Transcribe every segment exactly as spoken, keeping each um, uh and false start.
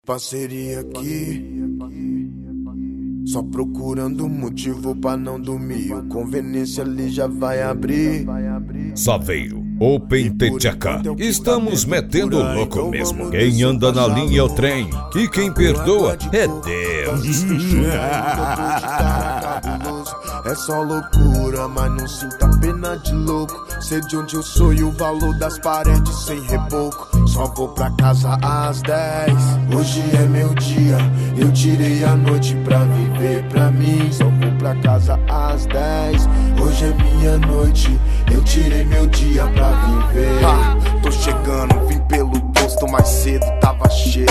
Parceria aqui, só procurando motivo pra não dormir. O Conveniência ali já vai abrir. Saveiro, Open Tchaka. Estamos metendo louco mesmo. Quem anda na linha é o trem, e quem perdoa é Deus. É só loucura, mas não sinta pena de louco. Sei de onde eu sou e o valor das paredes sem reboco. Só vou pra casa às dez. Hoje é meu dia, eu tirei a noite pra viver pra mim. Só vou pra casa às dez. Hoje é minha noite, eu tirei meu dia pra viver. Ah, tô chegando, vim pelo posto mais cedo, tava cheio.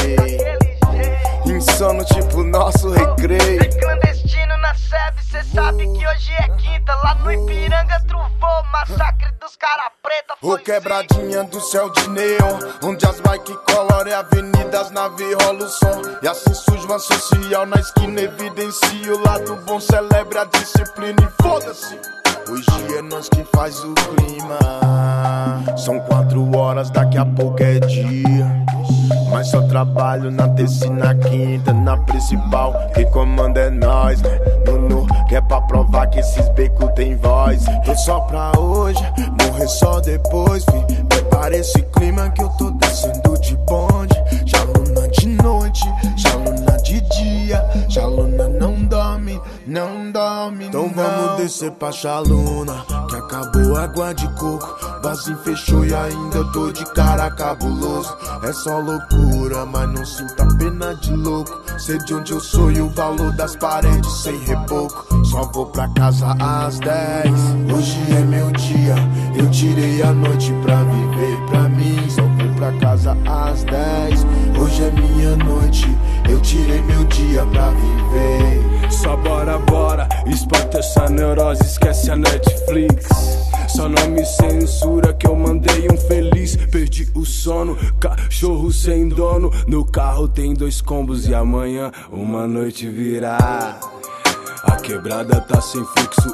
Insano tipo nosso recreio. É clandestino na sebe, cê sabe que hoje é quinta. Lá no Ipiranga truvou, massacre dos cara preta. Ô quebradinha do céu de neon, onde as bikes coloram e avenidas nave rola o som. E assim surge uma social na esquina, evidencia o lado bom, celebra a disciplina e foda-se. Hoje é nós que faz o clima. São quatro horas, daqui a pouco é dia. Mas só trabalho na terça e na quinta, na principal, quem comanda é nós, né? Nuno, que é pra provar que esses becos tem voz. Tô só pra hoje, morrer só depois, fi. Prepara esse clima que eu tô descendo de bonde. Já luna de noite, já luna de dia. Já luna não dorme, não dorme. Então não. Vamos descer pra Chaluna, que acabou a água de coco. Vazinho fechou e ainda tô de cara cabuloso. É só loucura, mas não sinta pena de louco. Sei de onde eu sou e o valor das paredes sem reboco. Só vou pra casa às dez. Hoje é meu dia, eu tirei a noite pra viver pra mim. Só vou pra casa às dez. Hoje é minha noite, eu tirei meu dia pra viver. Só bora, bora, espanta essa neurose, esquece a Netflix. Só não me censura que eu mandei um feliz. Perdi o sono, cachorro sem dono. No carro tem dois combos e amanhã uma noite virá. A quebrada tá sem fluxo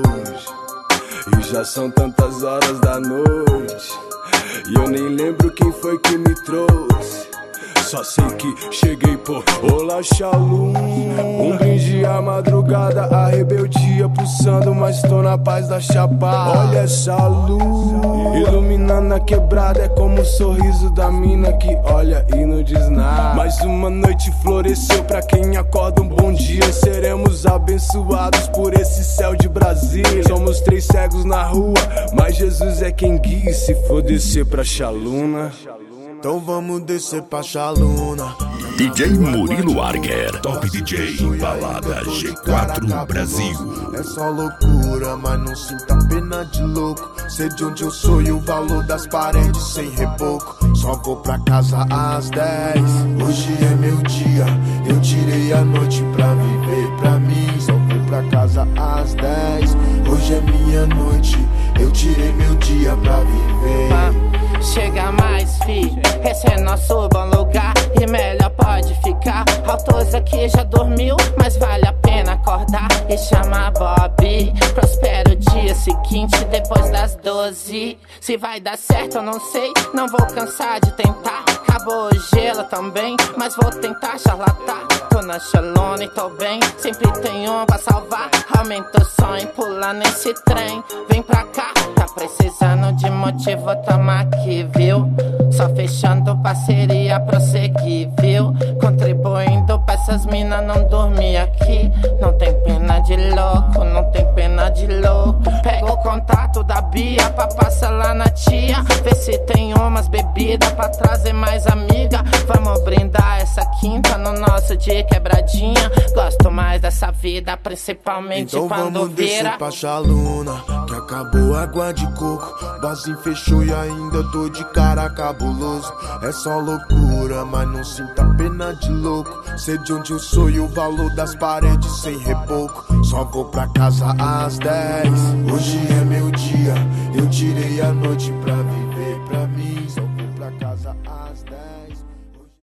hoje, e já são tantas horas da noite, e eu nem lembro quem foi que me trouxe. Só sei que cheguei por Olá Shalom. Um brinde à madrugada, a rebeldia pulsando, mas tô na paz da chapada. Olha essa luz iluminando a quebrada, é como o sorriso da mina que olha e não diz nada. Mais uma noite floresceu pra quem acorda um bom dia. Seremos abençoados por esse céu de Brasília. Somos três cegos na rua, mas Jesus é quem guia. Se for descer pra Chaluna, então vamos descer pra Chaluna. D J Murilo Arger, Top D J, Balada G quatro Brasil. É só loucura, mas não sinta pena de louco. Sei de onde eu sou e o valor das paredes sem reboco. Só vou pra casa às dez. Hoje é meu dia, eu tirei a noite pra viver pra mim. Só vou pra casa às dez. Hoje é minha noite, eu tirei meu dia pra viver. Chega mais, fi, esse é nosso bom lugar e melhor pode ficar. Autores aqui já dormiu, mas vale a pena acordar e chamar Bob. Prospera o dia seguinte, depois das doze. Se vai dar certo eu não sei, não vou cansar de tentar. Acabou o gelo também, mas vou tentar charlatar. Tô na Chalona e tô bem, sempre tem um pra salvar. Aumenta o som e pula nesse trem. Vem pra cá, tá precisando de motivo, toma aqui, viu? Só fechando parceria, prosseguir, viu? Contribuindo pra essas minas não dormir aqui. Não tem pena de louco, não tem pena de louco. Pega o contato da Bia pra passar lá na tia. Vê se tem umas bebidas pra trazer mais amiga. Vamos brindar essa quinta no nosso dia quebradinha. Gosto mais dessa vida, principalmente então quando vamos vira. Descer pra Chaluna, que acabou a água de coco. Vazinho fechou e ainda tô de cara cabuloso. É só loucura, mas não sinta pena de louco. Sei de onde eu sou e o valor das paredes sem reboco. Só vou pra casa às dez. Hoje é meu dia, eu tirei a noite pra viver pra mim. Só vou pra casa às dez.